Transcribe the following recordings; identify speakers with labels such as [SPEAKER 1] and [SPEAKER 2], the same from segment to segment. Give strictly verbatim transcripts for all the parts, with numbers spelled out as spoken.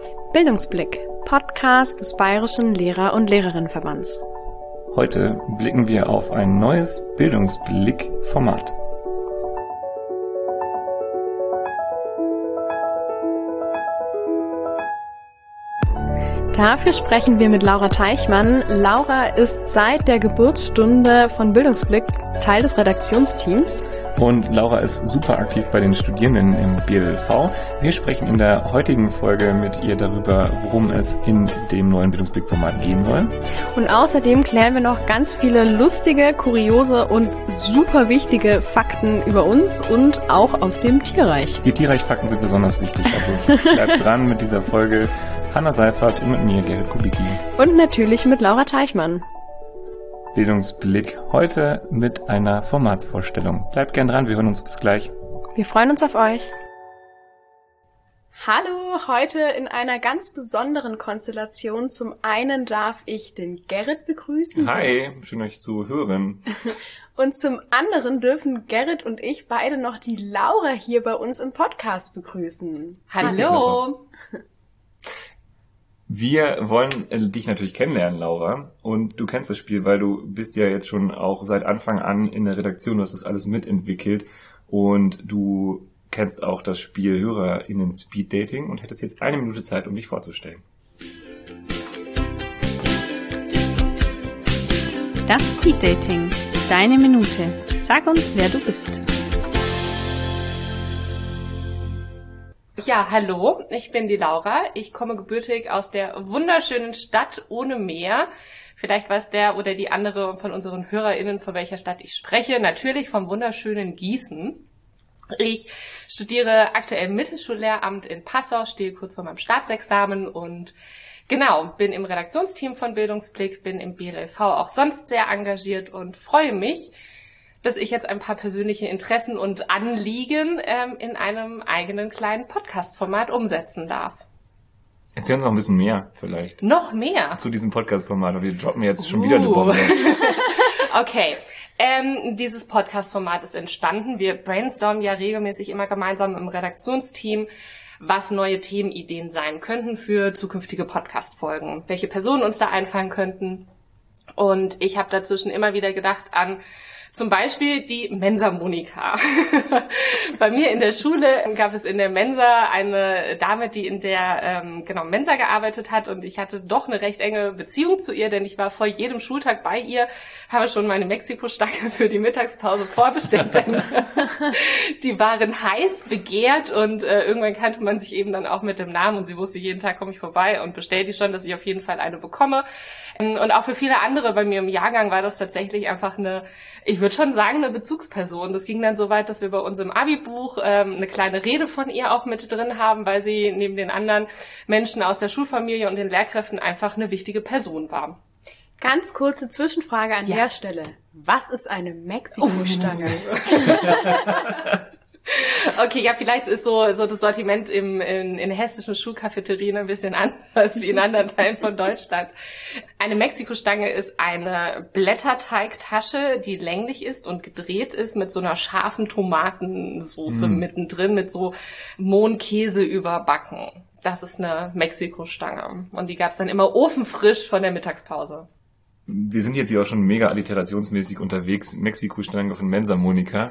[SPEAKER 1] Bildungsblick, Podcast des Bayerischen Lehrer- und Lehrerinnenverbands.
[SPEAKER 2] Heute blicken wir auf ein neues Bildungsblick-Format.
[SPEAKER 1] Dafür sprechen wir mit Laura Teichmann. Laura ist seit der Geburtsstunde von Bildungsblick Teil des Redaktionsteams.
[SPEAKER 2] Und Laura ist super aktiv bei den Studierenden im B L V. Wir sprechen in der heutigen Folge mit ihr darüber, worum es in dem neuen Bildungsblick-Format gehen soll.
[SPEAKER 1] Und außerdem klären wir noch ganz viele lustige, kuriose und super wichtige Fakten über uns und auch aus dem Tierreich.
[SPEAKER 2] Die Tierreich-Fakten sind besonders wichtig, also bleibt dran mit dieser Folge. Hanna Seifert und mit mir, Gerrit Kubicki.
[SPEAKER 1] Und natürlich mit Laura Teichmann.
[SPEAKER 2] Bildungsblick heute mit einer Formatsvorstellung. Bleibt gern dran, wir hören uns bis gleich.
[SPEAKER 1] Wir freuen uns auf euch. Hallo, heute in einer ganz besonderen Konstellation. Zum einen darf ich den Gerrit begrüßen.
[SPEAKER 2] Hi, schön euch zu hören.
[SPEAKER 1] Und zum anderen dürfen Gerrit und ich beide noch die Laura hier bei uns im Podcast begrüßen.
[SPEAKER 3] Hallo.
[SPEAKER 2] Wir wollen dich natürlich kennenlernen, Laura. Und du kennst das Spiel, weil du bist ja jetzt schon auch seit Anfang an in der Redaktion, du hast das alles mitentwickelt. Und du kennst auch das Spiel HörerInnen Speed Dating und hättest jetzt eine Minute Zeit, um dich vorzustellen.
[SPEAKER 4] Das Speed Dating. Deine Minute. Sag uns, wer du bist.
[SPEAKER 3] Ja, hallo, ich bin die Laura. Ich komme gebürtig aus der wunderschönen Stadt ohne Meer. Vielleicht weiß der oder die andere von unseren HörerInnen, von welcher Stadt ich spreche. Natürlich vom wunderschönen Gießen. Ich studiere aktuell Mittelschullehramt in Passau, stehe kurz vor meinem Staatsexamen und genau, bin im Redaktionsteam von Bildungsblick, bin im B L L V auch sonst sehr engagiert und freue mich, dass ich jetzt ein paar persönliche Interessen und Anliegen ähm, in einem eigenen kleinen Podcast-Format umsetzen darf.
[SPEAKER 2] Erzähl uns noch ein bisschen mehr vielleicht.
[SPEAKER 3] Noch mehr?
[SPEAKER 2] Zu diesem Podcast-Format. Und wir droppen jetzt schon uh. wieder eine Bombe.
[SPEAKER 3] Okay, ähm, dieses Podcast-Format ist entstanden. Wir brainstormen ja regelmäßig immer gemeinsam im Redaktionsteam, was neue Themenideen sein könnten für zukünftige Podcast-Folgen, welche Personen uns da einfallen könnten. Und ich habe dazwischen immer wieder gedacht an zum Beispiel die Mensa-Monika. Bei mir in der Schule gab es in der Mensa eine Dame, die in der ähm, genau Mensa gearbeitet hat und ich hatte doch eine recht enge Beziehung zu ihr, denn ich war vor jedem Schultag bei ihr, habe schon meine Mexiko-Stange für die Mittagspause vorbestellt, denn die waren heiß begehrt und äh, irgendwann kannte man sich eben dann auch mit dem Namen und sie wusste, jeden Tag komme ich vorbei und bestelle die schon, dass ich auf jeden Fall eine bekomme. Und auch für viele andere bei mir im Jahrgang war das tatsächlich einfach eine, ich würde schon sagen, eine Bezugsperson. Das ging dann so weit, dass wir bei uns im Abi-Buch ähm, eine kleine Rede von ihr auch mit drin haben, weil sie neben den anderen Menschen aus der Schulfamilie und den Lehrkräften einfach eine wichtige Person war.
[SPEAKER 1] Ganz kurze Zwischenfrage an ja. der Stelle. Was ist eine Mexiko-Stange?
[SPEAKER 3] Okay, ja, vielleicht ist so so das Sortiment im in, in hessischen Schulcafeterien ein bisschen anders wie in anderen Teilen von Deutschland. Eine Mexiko-Stange ist eine Blätterteigtasche, die länglich ist und gedreht ist mit so einer scharfen Tomatensoße mm. mittendrin, mit so Mohnkäse überbacken. Das ist eine Mexiko-Stange. Und die gab's dann immer ofenfrisch von der Mittagspause.
[SPEAKER 2] Wir sind jetzt hier auch schon mega alliterationsmäßig unterwegs. Mexiko-Stange von Mensa-Monika.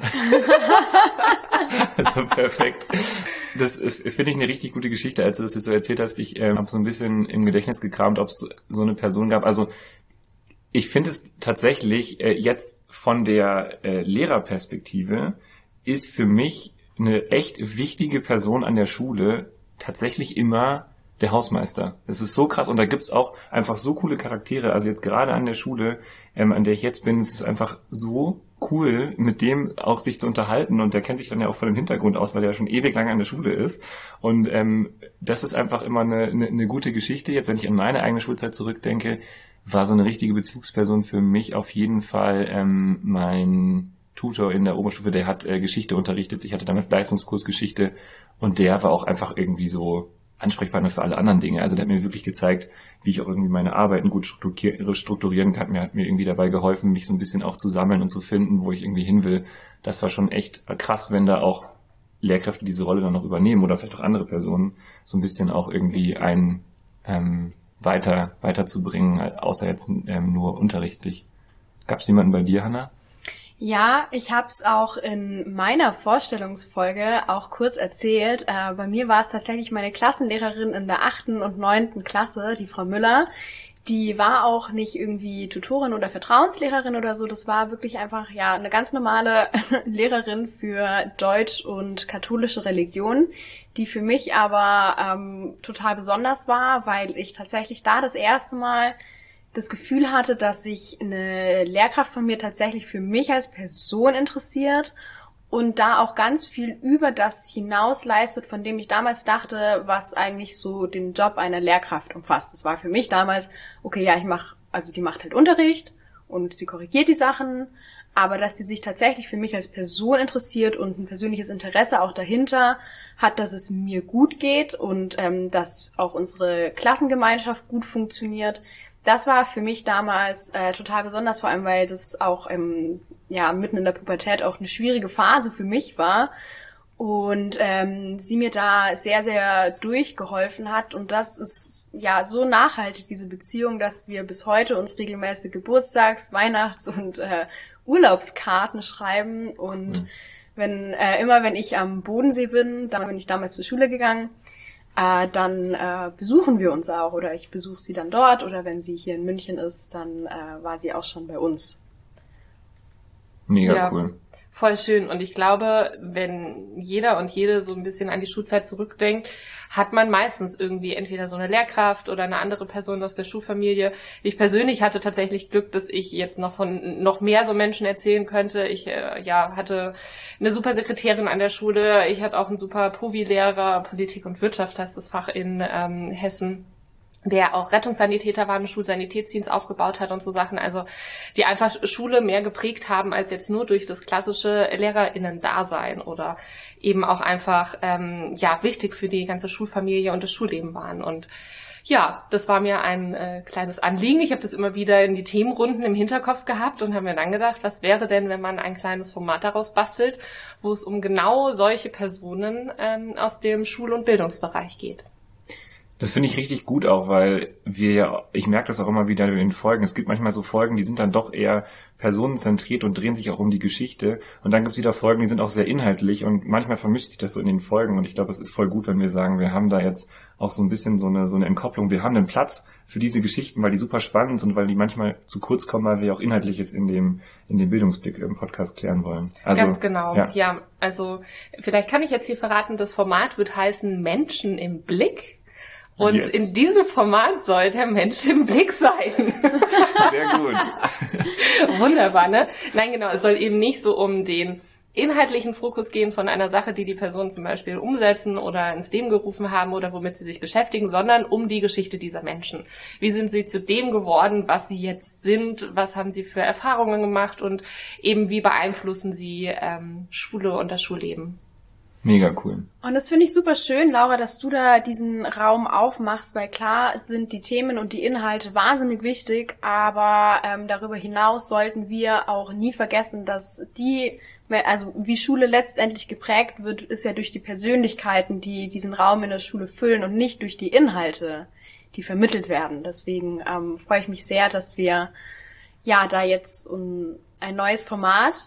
[SPEAKER 2] Also perfekt. Das ist, finde ich, eine richtig gute Geschichte, als du das jetzt so erzählt hast. Ich äh, habe so ein bisschen im Gedächtnis gekramt, ob es so eine Person gab. Also ich finde es tatsächlich äh, jetzt von der äh, Lehrerperspektive ist für mich eine echt wichtige Person an der Schule tatsächlich immer der Hausmeister. Das ist so krass und da gibt's auch einfach so coole Charaktere. Also jetzt gerade an der Schule, ähm, an der ich jetzt bin, ist es einfach so cool, mit dem auch sich zu unterhalten und der kennt sich dann ja auch von dem Hintergrund aus, weil er ja schon ewig lange an der Schule ist und ähm, das ist einfach immer eine, eine, eine gute Geschichte. Jetzt, wenn ich an meine eigene Schulzeit zurückdenke, war so eine richtige Bezugsperson für mich auf jeden Fall ähm, mein Tutor in der Oberstufe, der hat äh, Geschichte unterrichtet. Ich hatte damals Leistungskurs Geschichte und der war auch einfach irgendwie so Ansprechpartner für alle anderen Dinge. Also der hat mir wirklich gezeigt, wie ich auch irgendwie meine Arbeiten gut strukturieren kann. Mir hat mir irgendwie dabei geholfen, mich so ein bisschen auch zu sammeln und zu finden, wo ich irgendwie hin will. Das war schon echt krass, wenn da auch Lehrkräfte diese Rolle dann noch übernehmen oder vielleicht auch andere Personen, so ein bisschen auch irgendwie ein ähm, weiter weiterzubringen, außer jetzt ähm, nur unterrichtlich. Gab es jemanden bei dir, Hannah?
[SPEAKER 1] Ja, ich habe es auch in meiner Vorstellungsfolge auch kurz erzählt. Äh, bei mir war es tatsächlich meine Klassenlehrerin in der achten und neunten Klasse, die Frau Müller. Die war auch nicht irgendwie Tutorin oder Vertrauenslehrerin oder so. Das war wirklich einfach ja eine ganz normale Lehrerin für Deutsch und katholische Religion, die für mich aber ähm, total besonders war, weil ich tatsächlich da das erste Mal das Gefühl hatte, dass sich eine Lehrkraft von mir tatsächlich für mich als Person interessiert und da auch ganz viel über das hinaus leistet, von dem ich damals dachte, was eigentlich so den Job einer Lehrkraft umfasst. Das war für mich damals, okay, ja, ich mache, also die macht halt Unterricht und sie korrigiert die Sachen, aber dass die sich tatsächlich für mich als Person interessiert und ein persönliches Interesse auch dahinter hat, dass es mir gut geht und ähm, dass auch unsere Klassengemeinschaft gut funktioniert. Das war für mich damals äh, total besonders, vor allem weil das auch ähm, ja mitten in der Pubertät auch eine schwierige Phase für mich war und ähm, sie mir da sehr, sehr durchgeholfen hat. Und das ist ja so nachhaltig, diese Beziehung, dass wir bis heute uns regelmäßig Geburtstags-, Weihnachts- und äh, Urlaubskarten schreiben. Und mhm. wenn äh, immer wenn ich am Bodensee bin, da bin ich damals zur Schule gegangen, Äh, dann äh, besuchen wir uns auch oder ich besuche sie dann dort oder wenn sie hier in München ist, dann äh, war sie auch schon bei uns.
[SPEAKER 2] Mega
[SPEAKER 3] ja,
[SPEAKER 2] cool.
[SPEAKER 3] Voll schön. Und ich glaube, wenn jeder und jede so ein bisschen an die Schulzeit zurückdenkt, hat man meistens irgendwie entweder so eine Lehrkraft oder eine andere Person aus der Schulfamilie. Ich persönlich hatte tatsächlich Glück, dass ich jetzt noch von noch mehr so Menschen erzählen könnte. Ich äh, ja hatte eine super Sekretärin an der Schule. Ich hatte auch einen super Povi-Lehrer, Politik und Wirtschaft heißt das Fach in ähm, Hessen, der auch Rettungssanitäter war, einen Schulsanitätsdienst aufgebaut hat und so Sachen, also die einfach Schule mehr geprägt haben als jetzt nur durch das klassische LehrerInnen-Dasein oder eben auch einfach ähm, ja wichtig für die ganze Schulfamilie und das Schulleben waren. Und ja, das war mir ein äh, kleines Anliegen. Ich habe das immer wieder in die Themenrunden im Hinterkopf gehabt und habe mir dann gedacht, was wäre denn, wenn man ein kleines Format daraus bastelt, wo es um genau solche Personen ähm, aus dem Schul- und Bildungsbereich geht.
[SPEAKER 2] Das finde ich richtig gut auch, weil wir ja, ich merke das auch immer wieder in den Folgen, es gibt manchmal so Folgen, die sind dann doch eher personenzentriert und drehen sich auch um die Geschichte und dann gibt es wieder Folgen, die sind auch sehr inhaltlich und manchmal vermischt sich das so in den Folgen und ich glaube, es ist voll gut, wenn wir sagen, wir haben da jetzt auch so ein bisschen so eine so eine Entkopplung, wir haben einen Platz für diese Geschichten, weil die super spannend sind und weil die manchmal zu kurz kommen, weil wir auch Inhaltliches in dem in dem Bildungsblick im Podcast klären wollen. Also,
[SPEAKER 3] ganz genau, ja. ja. Also vielleicht kann ich jetzt hier verraten, das Format wird heißen Menschen im Blick. Und yes. in diesem Format soll der Mensch im Blick sein.
[SPEAKER 2] Sehr gut.
[SPEAKER 3] Wunderbar, ne? Nein, genau, es soll eben nicht so um den inhaltlichen Fokus gehen von einer Sache, die die Personen zum Beispiel umsetzen oder ins Leben gerufen haben oder womit sie sich beschäftigen, sondern um die Geschichte dieser Menschen. Wie sind sie zu dem geworden, was sie jetzt sind? Was haben sie für Erfahrungen gemacht? Und eben wie beeinflussen sie ähm, Schule und das Schulleben?
[SPEAKER 2] Mega cool.
[SPEAKER 1] Und das finde ich super schön, Laura, dass du da diesen Raum aufmachst, weil klar sind die Themen und die Inhalte wahnsinnig wichtig, aber ähm, darüber hinaus sollten wir auch nie vergessen, dass die, also wie Schule letztendlich geprägt wird, ist ja durch die Persönlichkeiten, die diesen Raum in der Schule füllen und nicht durch die Inhalte, die vermittelt werden. Deswegen ähm, freue ich mich sehr, dass wir ja da jetzt um, ein neues Format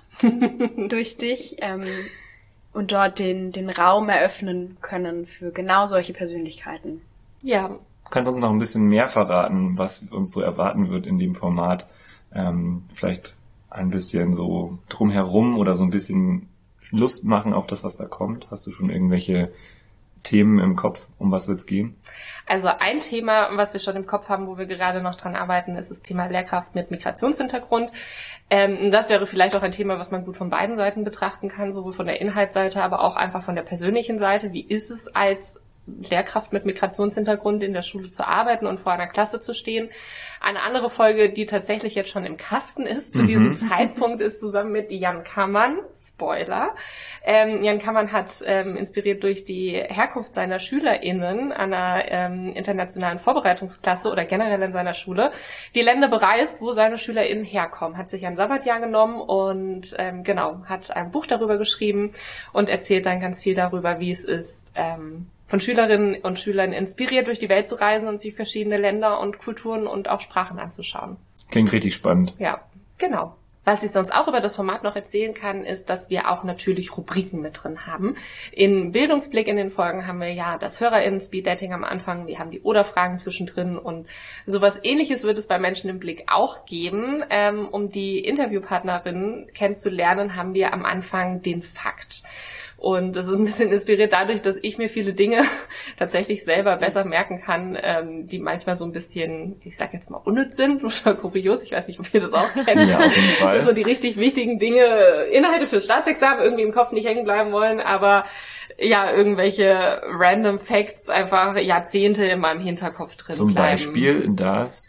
[SPEAKER 1] durch dich ähm, und dort den den Raum eröffnen können für genau solche Persönlichkeiten.
[SPEAKER 3] Ja.
[SPEAKER 2] Kannst du uns noch ein bisschen mehr verraten, was uns so erwarten wird in dem Format? Ähm, vielleicht ein bisschen so drumherum oder so ein bisschen Lust machen auf das, was da kommt? Hast du schon irgendwelche Themen im Kopf? Um was wird's gehen?
[SPEAKER 3] Also ein Thema, was wir schon im Kopf haben, wo wir gerade noch dran arbeiten, ist das Thema Lehrkraft mit Migrationshintergrund. Ähm, das wäre vielleicht auch ein Thema, was man gut von beiden Seiten betrachten kann, sowohl von der Inhaltsseite, aber auch einfach von der persönlichen Seite. Wie ist es als Lehrkraft mit Migrationshintergrund in der Schule zu arbeiten und vor einer Klasse zu stehen. Eine andere Folge, die tatsächlich jetzt schon im Kasten ist, zu mhm. diesem Zeitpunkt, ist zusammen mit Jan Kammann, Spoiler. Ähm, Jan Kammann hat, ähm, inspiriert durch die Herkunft seiner SchülerInnen an einer ähm, internationalen Vorbereitungsklasse oder generell in seiner Schule, die Länder bereist, wo seine SchülerInnen herkommen, hat sich ein Sabbatjahr genommen und ähm, genau, hat ein Buch darüber geschrieben und erzählt dann ganz viel darüber, wie es ist, ähm, von Schülerinnen und Schülern inspiriert durch die Welt zu reisen und sich verschiedene Länder und Kulturen und auch Sprachen anzuschauen.
[SPEAKER 2] Klingt richtig spannend.
[SPEAKER 3] Ja, genau. Was ich sonst auch über das Format noch erzählen kann, ist, dass wir auch natürlich Rubriken mit drin haben. In Bildungsblick in den Folgen haben wir ja das HörerInnen-Speed-Dating am Anfang, wir haben die Oder-Fragen zwischendrin und sowas Ähnliches wird es bei Menschen im Blick auch geben. Ähm, um die Interviewpartnerin kennenzulernen, haben wir am Anfang den Fakt. Und das ist ein bisschen inspiriert dadurch, dass ich mir viele Dinge tatsächlich selber besser merken kann, ähm, die manchmal so ein bisschen, ich sag jetzt mal, unnütz sind oder kurios. Ich weiß nicht, ob ihr das auch kennt.
[SPEAKER 2] Ja, auf jeden Fall.
[SPEAKER 3] Also die richtig wichtigen Dinge, Inhalte fürs Staatsexamen irgendwie im Kopf nicht hängen bleiben wollen, aber ja, irgendwelche random Facts einfach Jahrzehnte in meinem Hinterkopf drin
[SPEAKER 2] Zum
[SPEAKER 3] bleiben.
[SPEAKER 2] Zum Beispiel, dass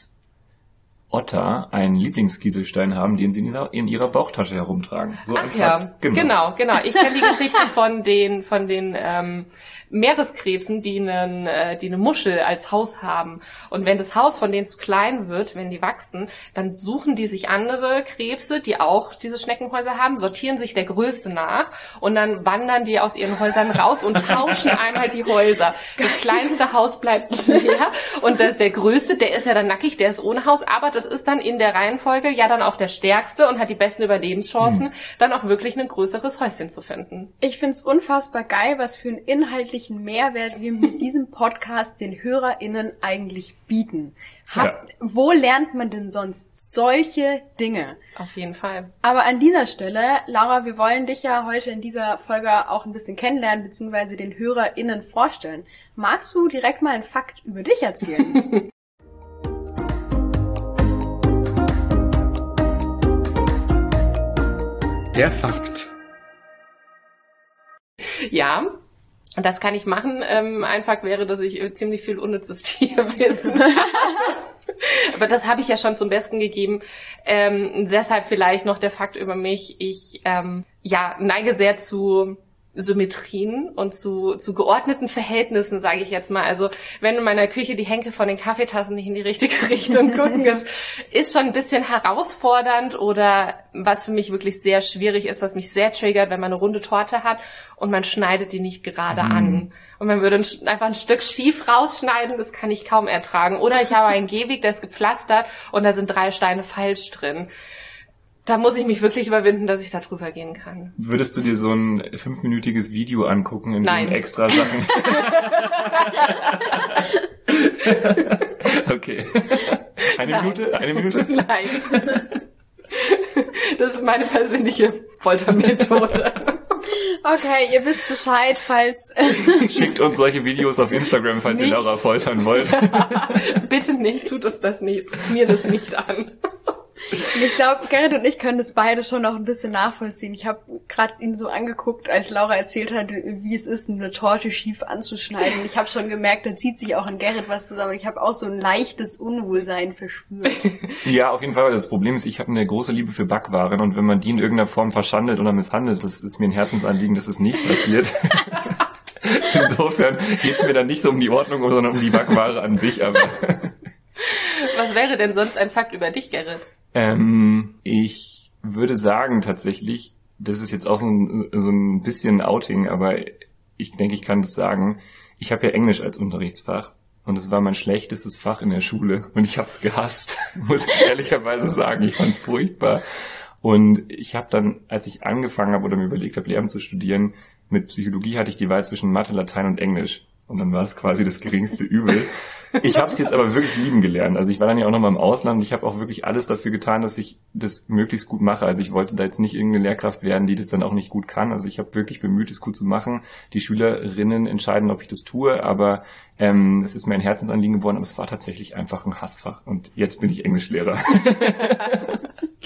[SPEAKER 2] Otter einen Lieblingskieselstein haben, den sie in ihrer, in ihrer Bauchtasche herumtragen. So
[SPEAKER 3] Ach ja, genau. genau, genau. Ich kenne die Geschichte von den von den ähm, Meereskrebsen, die einen, äh, die eine Muschel als Haus haben. Und wenn das Haus von denen zu klein wird, wenn die wachsen, dann suchen die sich andere Krebse, die auch diese Schneckenhäuser haben, sortieren sich der Größe nach und dann wandern die aus ihren Häusern raus und tauschen einmal die Häuser. Das kleinste Haus bleibt leer und das, der größte, der ist ja dann nackig, der ist ohne Haus, aber das ist dann in der Reihenfolge ja dann auch der stärkste und hat die besten Überlebenschancen, hm. dann auch wirklich ein größeres Häuschen zu finden.
[SPEAKER 1] Ich find's unfassbar geil, was für einen inhaltlichen Mehrwert wir mit diesem Podcast den HörerInnen eigentlich bieten. Hab, ja. Wo lernt man denn sonst solche Dinge?
[SPEAKER 3] Auf jeden Fall.
[SPEAKER 1] Aber an dieser Stelle, Laura, wir wollen dich ja heute in dieser Folge auch ein bisschen kennenlernen, beziehungsweise den HörerInnen vorstellen. Magst du direkt mal einen Fakt über dich erzählen?
[SPEAKER 2] Der Fakt.
[SPEAKER 3] Ja, das kann ich machen. Ähm, ein Fakt wäre, dass ich ziemlich viel unnützes Tierwissen habe. Aber das habe ich ja schon zum Besten gegeben. Ähm, deshalb vielleicht noch der Fakt über mich. Ich ähm, ja neige sehr zu Symmetrien und zu zu geordneten Verhältnissen, sage ich jetzt mal. Also wenn in meiner Küche die Henkel von den Kaffeetassen nicht in die richtige Richtung gucken, das ist schon ein bisschen herausfordernd. Oder was für mich wirklich sehr schwierig ist, was mich sehr triggert, wenn man eine runde Torte hat und man schneidet die nicht gerade mhm. an. Und man würde ein, einfach ein Stück schief rausschneiden, das kann ich kaum ertragen. Oder ich habe einen Gehweg, der ist gepflastert und da sind drei Steine falsch drin. Da muss ich mich wirklich überwinden, dass ich da drüber gehen kann.
[SPEAKER 2] Würdest du dir so ein fünfminütiges Video angucken in
[SPEAKER 3] Nein.
[SPEAKER 2] diesen extra Sachen? Okay. Eine
[SPEAKER 3] Nein.
[SPEAKER 2] Minute? Eine Minute?
[SPEAKER 3] Nein. Das ist meine persönliche Foltermethode.
[SPEAKER 1] Okay, ihr wisst Bescheid, falls...
[SPEAKER 2] Schickt uns solche Videos auf Instagram, falls nicht. Ihr Laura foltern wollt.
[SPEAKER 3] Bitte nicht, tut uns das nicht, tut mir das nicht an.
[SPEAKER 1] Ich glaube, Gerrit und ich können das beide schon noch ein bisschen nachvollziehen. Ich habe gerade ihn so angeguckt, als Laura erzählt hat, wie es ist, eine Torte schief anzuschneiden. Ich habe schon gemerkt, da zieht sich auch in Gerrit was zusammen. Ich habe auch so ein leichtes Unwohlsein verspürt.
[SPEAKER 2] Ja, auf jeden Fall. Das Problem ist, ich habe eine große Liebe für Backwaren und wenn man die in irgendeiner Form verschandelt oder misshandelt, das ist mir ein Herzensanliegen, dass es nicht passiert. Insofern geht's mir dann nicht so um die Ordnung, sondern um die Backware an sich. Aber
[SPEAKER 3] was wäre denn sonst ein Fakt über dich, Gerrit?
[SPEAKER 2] Ähm, ich würde sagen tatsächlich, das ist jetzt auch so ein, so ein bisschen Outing, aber ich denke, ich kann das sagen. Ich habe ja Englisch als Unterrichtsfach und es war mein schlechtestes Fach in der Schule und ich habe es gehasst, muss ich ehrlicherweise sagen. Ich fand es furchtbar. Und ich habe dann, als ich angefangen habe oder mir überlegt habe, Lehramt zu studieren, mit Psychologie hatte ich die Wahl zwischen Mathe, Latein und Englisch. Und dann war es quasi das geringste Übel. Ich habe es jetzt aber wirklich lieben gelernt. Also ich war dann ja auch noch mal im Ausland und ich habe auch wirklich alles dafür getan, dass ich das möglichst gut mache. Also ich wollte da jetzt nicht irgendeine Lehrkraft werden, die das dann auch nicht gut kann. Also ich habe wirklich bemüht, es gut zu machen. Die Schülerinnen entscheiden, ob ich das tue, aber ähm, es ist mir ein Herzensanliegen geworden. Aber es war tatsächlich einfach ein Hassfach. Und jetzt bin ich Englischlehrer.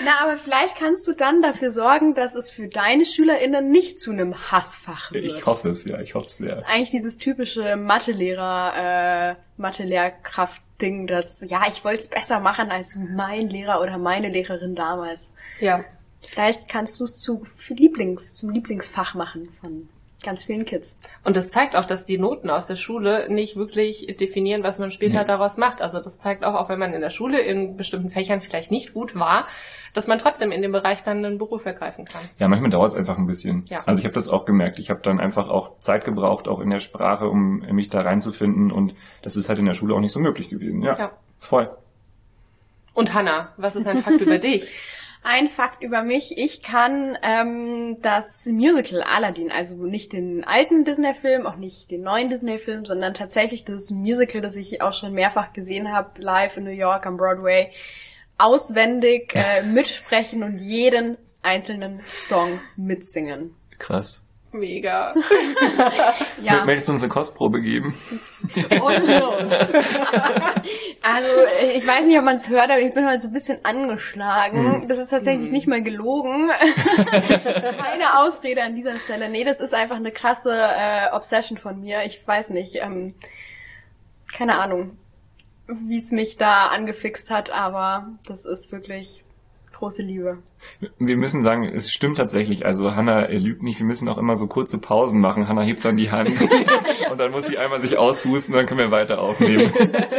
[SPEAKER 1] Na, aber vielleicht kannst du dann dafür sorgen, dass es für deine SchülerInnen nicht zu einem Hassfach wird.
[SPEAKER 2] Ich hoffe es, ja, ich hoffe es sehr.
[SPEAKER 1] Das ist eigentlich dieses typische Mathelehrer, äh, Mathe-Lehrkraft-Ding, das, ja, ich wollte es besser machen als mein Lehrer oder meine Lehrerin damals.
[SPEAKER 3] Ja.
[SPEAKER 1] Vielleicht kannst du es zu Lieblings, zum Lieblingsfach machen von ganz vielen Kids.
[SPEAKER 3] Und das zeigt auch, dass die Noten aus der Schule nicht wirklich definieren, was man später
[SPEAKER 2] Nee.
[SPEAKER 3] daraus macht. Also das zeigt auch, auch wenn man in der Schule in bestimmten Fächern vielleicht nicht gut war, dass man trotzdem in dem Bereich dann einen Beruf ergreifen kann.
[SPEAKER 2] Ja, manchmal dauert es einfach ein bisschen.
[SPEAKER 3] Ja.
[SPEAKER 2] Also ich habe das auch gemerkt. Ich habe dann einfach auch Zeit gebraucht, auch in der Sprache, um mich da reinzufinden. Und das ist halt in der Schule auch nicht so möglich gewesen. Ja,
[SPEAKER 3] Ja.
[SPEAKER 2] voll.
[SPEAKER 3] Und Hannah, was ist ein Fakt über dich?
[SPEAKER 1] Ein Fakt über mich, ich kann ähm, das Musical Aladdin, also nicht den alten Disney-Film, auch nicht den neuen Disney-Film, sondern tatsächlich das Musical, das ich auch schon mehrfach gesehen habe, live in New York am Broadway, auswendig äh, mitsprechen und jeden einzelnen Song mitsingen.
[SPEAKER 2] Krass.
[SPEAKER 3] Mega.
[SPEAKER 1] Ja,
[SPEAKER 2] Möchtest du uns eine Kostprobe geben?
[SPEAKER 3] Und los.
[SPEAKER 1] also ich weiß nicht, ob man es hört, aber ich bin heute so ein bisschen angeschlagen.
[SPEAKER 2] Hm.
[SPEAKER 1] Das ist tatsächlich nicht mal gelogen. Keine Ausrede an dieser Stelle. Nee, das ist einfach eine krasse äh, Obsession von mir. Ich weiß nicht, ähm, keine Ahnung, wie es mich da angefixt hat, aber das ist wirklich große Liebe.
[SPEAKER 2] Wir müssen sagen, es stimmt tatsächlich. Also Hannah äh, lügt nicht. Wir müssen auch immer so kurze Pausen machen. Hannah hebt dann die Hand und dann muss sie einmal sich aushusten, dann können wir weiter aufnehmen.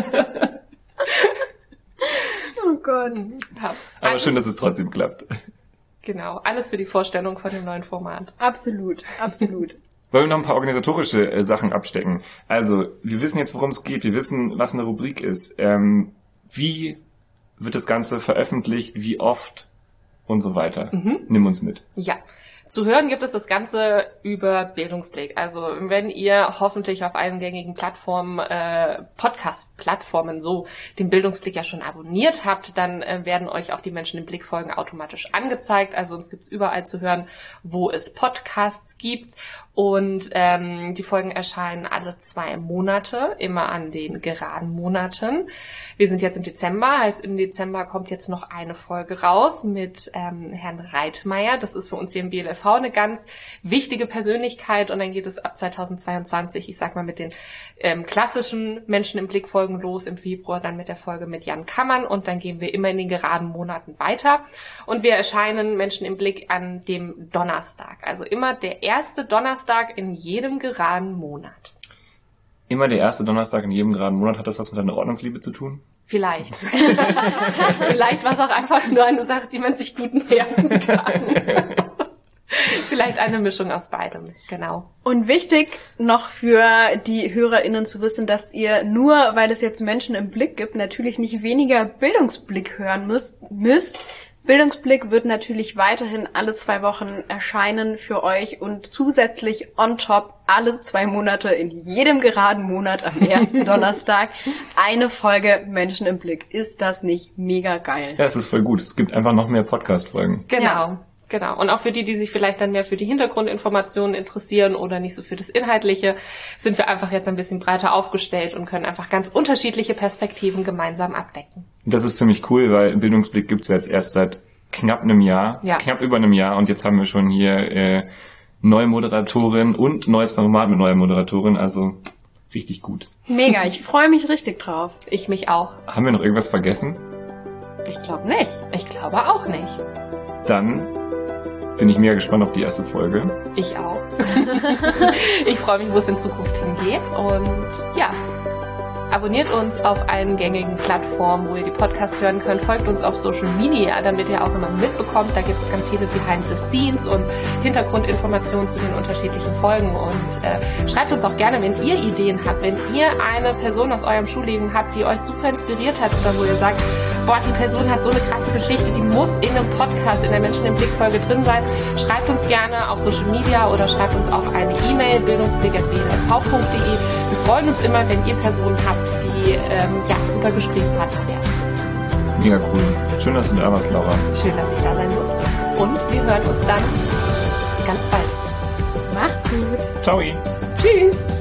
[SPEAKER 1] Oh Gott.
[SPEAKER 3] Ja.
[SPEAKER 2] Aber schön, dass es trotzdem klappt.
[SPEAKER 3] Genau, alles für die Vorstellung von dem neuen Format.
[SPEAKER 1] Absolut, absolut.
[SPEAKER 2] Wollen wir noch ein paar organisatorische äh, Sachen abstecken? Also, wir wissen jetzt, worum es geht. Wir wissen, was eine Rubrik ist. Ähm, wie wird das Ganze veröffentlicht? Wie oft? Und so weiter.
[SPEAKER 3] Mhm.
[SPEAKER 2] Nimm uns mit.
[SPEAKER 3] Ja. Zu hören gibt es das Ganze über Bildungsblick. Also wenn ihr hoffentlich auf allen gängigen Plattformen, äh, Podcast-Plattformen so den Bildungsblick ja schon abonniert habt, dann äh, werden euch auch die Menschen im Blick folgen automatisch angezeigt. Also uns gibt's überall zu hören, wo es Podcasts gibt. Und ähm, die Folgen erscheinen alle zwei Monate, immer an den geraden Monaten. Wir sind jetzt im Dezember, heißt im Dezember kommt jetzt noch eine Folge raus mit ähm, Herrn Reitmeier. Das ist für uns hier im B L V eine ganz wichtige Persönlichkeit. Und dann geht es ab zweitausendzweiundzwanzig, ich sag mal, mit den ähm, klassischen Menschen im Blick Folgen los. Im Februar dann mit der Folge mit Jan Kammann. Und dann gehen wir immer in den geraden Monaten weiter. Und wir erscheinen Menschen im Blick an dem Donnerstag. Also immer der erste Donnerstag in jedem geraden Monat.
[SPEAKER 2] Immer der erste Donnerstag in jedem geraden Monat. Hat das was mit deiner Ordnungsliebe zu tun?
[SPEAKER 3] Vielleicht. Vielleicht war es auch einfach nur eine Sache, die man sich gut merken kann. Vielleicht eine Mischung aus beidem, genau.
[SPEAKER 1] Und wichtig noch für die HörerInnen zu wissen, dass ihr nur, weil es jetzt Menschen im Blick gibt, natürlich nicht weniger Bildungsblick hören müsst. müsst. Bildungsblick wird natürlich weiterhin alle zwei Wochen erscheinen für euch und zusätzlich on top alle zwei Monate in jedem geraden Monat am ersten Donnerstag eine Folge Menschen im Blick. Ist das nicht mega geil?
[SPEAKER 2] Ja, es ist voll gut. Es gibt einfach noch mehr Podcast-Folgen.
[SPEAKER 3] Genau.
[SPEAKER 1] Ja.
[SPEAKER 3] Genau. Und auch für die, die sich vielleicht dann mehr für die Hintergrundinformationen interessieren oder nicht so für das Inhaltliche, sind wir einfach jetzt ein bisschen breiter aufgestellt und können einfach ganz unterschiedliche Perspektiven gemeinsam abdecken.
[SPEAKER 2] Das ist ziemlich cool, weil Bildungsblick gibt's ja jetzt erst seit knapp einem Jahr,
[SPEAKER 3] Ja.
[SPEAKER 2] knapp über einem Jahr. Und jetzt haben wir schon hier äh, neue Moderatorin und neues Format mit neuer Moderatorin. Also richtig gut.
[SPEAKER 1] Mega, ich freue mich richtig drauf.
[SPEAKER 3] Ich mich auch.
[SPEAKER 2] Haben wir noch irgendwas vergessen?
[SPEAKER 1] Ich glaube nicht.
[SPEAKER 3] Ich glaube auch nicht.
[SPEAKER 2] Dann bin ich mega gespannt auf die erste Folge.
[SPEAKER 3] Ich auch. Ich freue mich, wo es in Zukunft hingeht. Und ja, abonniert uns auf allen gängigen Plattformen, wo ihr die Podcasts hören könnt. Folgt uns auf Social Media, damit ihr auch immer mitbekommt. Da gibt es ganz viele Behind the Scenes und Hintergrundinformationen zu den unterschiedlichen Folgen. Und äh, schreibt uns auch gerne, wenn ihr Ideen habt, wenn ihr eine Person aus eurem Schulleben habt, die euch super inspiriert hat oder wo ihr sagt, boah, die Person hat so eine krasse Geschichte, die muss in einem Podcast, in der Menschen im Blick Folge drin sein. Schreibt uns gerne auf Social Media oder schreibt uns auch eine E-Mail, bildungsblick at b l s v punkt d e. Wir freuen uns immer, wenn ihr Personen habt, die ähm, ja, super Gesprächspartner werden.
[SPEAKER 2] Mega cool. Schön, dass du da warst, Laura.
[SPEAKER 3] Schön, dass ich da sein durfte. Und wir hören uns dann ganz bald.
[SPEAKER 1] Macht's gut.
[SPEAKER 2] Ciao.
[SPEAKER 3] Tschüss!